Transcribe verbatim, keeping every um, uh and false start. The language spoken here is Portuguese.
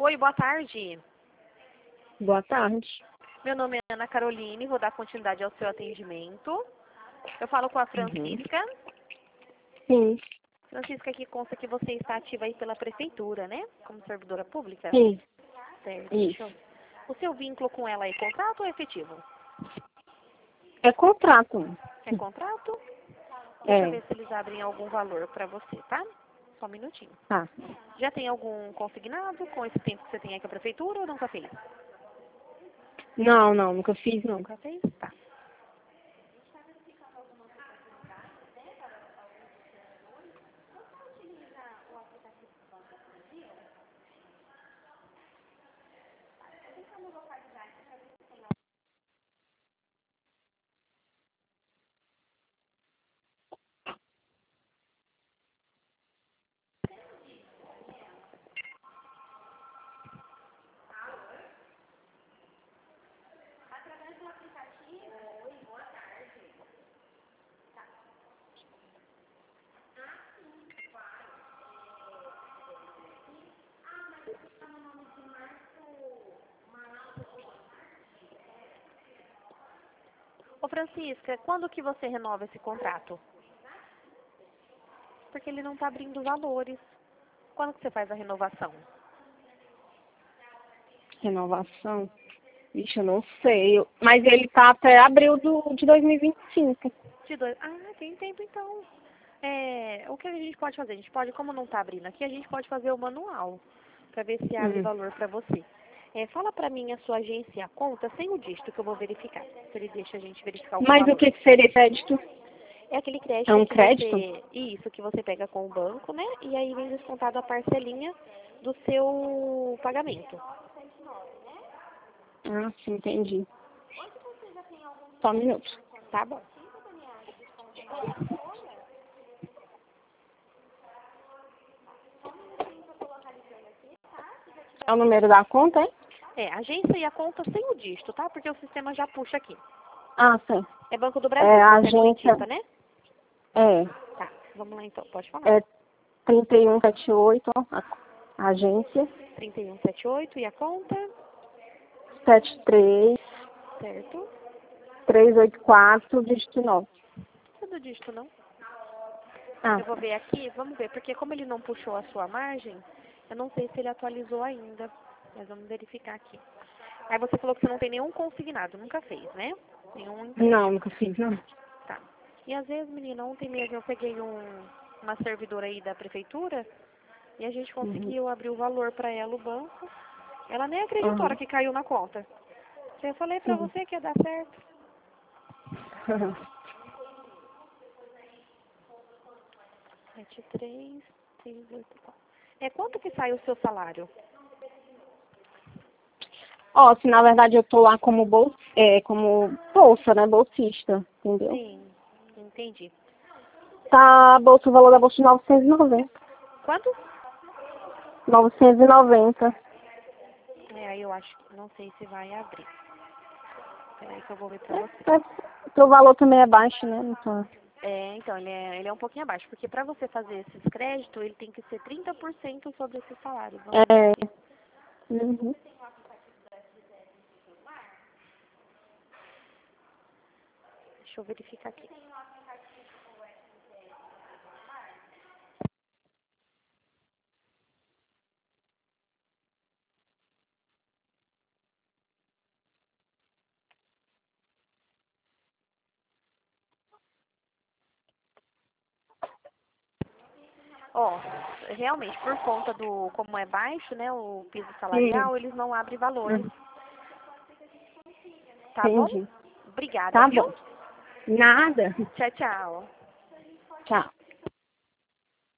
Oi, boa tarde. Boa tarde. Meu nome é Ana Caroline, vou dar continuidade ao seu atendimento. Eu falo com a Francisca. Sim, Francisca, aqui consta que você está ativa aí pela prefeitura, né? Como servidora pública. sim, Certo. isso. Deixa eu- O seu vínculo com ela é contrato ou efetivo? É contrato. É contrato? Deixa eu É, ver se eles abrem algum valor para você, tá? Só um minutinho. tá. Já tem algum consignado com esse tempo que você tem aí com a prefeitura ou nunca fez? Não, não, nunca fiz, não. Nunca fez? Tá. Ô Francisca, quando que você renova esse contrato? Porque ele não está abrindo valores. Quando que você faz a renovação? Renovação. Vixe, eu não sei. Eu- Mas ele tá até abril do, de dois mil e vinte e cinco. De dois. Ah, tem tempo então. É, o que a gente pode fazer? A gente pode, como não está abrindo aqui, a gente pode fazer o manual para ver se abre Hum. valor para você. É, fala para mim a sua agência e a conta sem o dígito que eu vou verificar. Se ele deixa a gente verificar algum Mas o valor. que que seria crédito? É aquele crédito É um que crédito? você. Isso, que você pega com o banco, né? E aí vem descontado a parcelinha do seu pagamento. Ah, sim, entendi. Só um minuto. Tá bom. É o número da conta, hein? É, agência e a conta sem o dígito, tá? Porque o sistema já puxa aqui. Ah, sim. É Banco do Brasil, É a você é agência. correntista, né? É. Tá, vamos lá então, pode falar. É trinta e um setenta e oito, a, a agência. trinta e um setenta e oito e a conta, setenta e três, certo? trezentos e oitenta e quatro, dígito nove. Não é do dígito, não. Ah, Eu vou ver aqui, vamos ver, porque como ele não puxou a sua margem, eu não sei se ele atualizou ainda. Mas vamos verificar aqui. Aí você falou que você não tem nenhum consignado, nunca fez, né? Nenhum não, empréstimo. nunca fiz, não. Tá. E às vezes, menina, ontem mesmo eu peguei um, uma servidora aí da prefeitura e a gente Uhum. conseguiu abrir o valor para ela, o banco. Ela nem acreditou na hora Uhum. que caiu na conta. Eu falei pra Uhum. você que ia dar certo. sete três seis oito quatro. É, quanto que sai o seu salário? Ó, se na verdade eu tô lá como bolsa, é, como bolsa, né, bolsista, entendeu? Sim, entendi. Tá, a bolsa, o valor da bolsa de novecentos e noventa. Quanto? novecentos e noventa. É, aí eu acho que não sei se vai abrir. Peraí que eu vou ver pra você. É, é, porque o valor também é baixo, né? Então, É, então, ele é, ele é um pouquinho abaixo, porque para você fazer esses créditos, ele tem que ser trinta por cento sobre esse salário. Vamos ver é. aqui. Uhum. Deixa eu verificar aqui. Ó, realmente, por conta do, como é baixo, né, o piso Sim. salarial, eles não abrem valores. Uhum. Tá bom? Entendi. Obrigada, Tá viu? bom. Nada. Tchau, tchau. Tchau.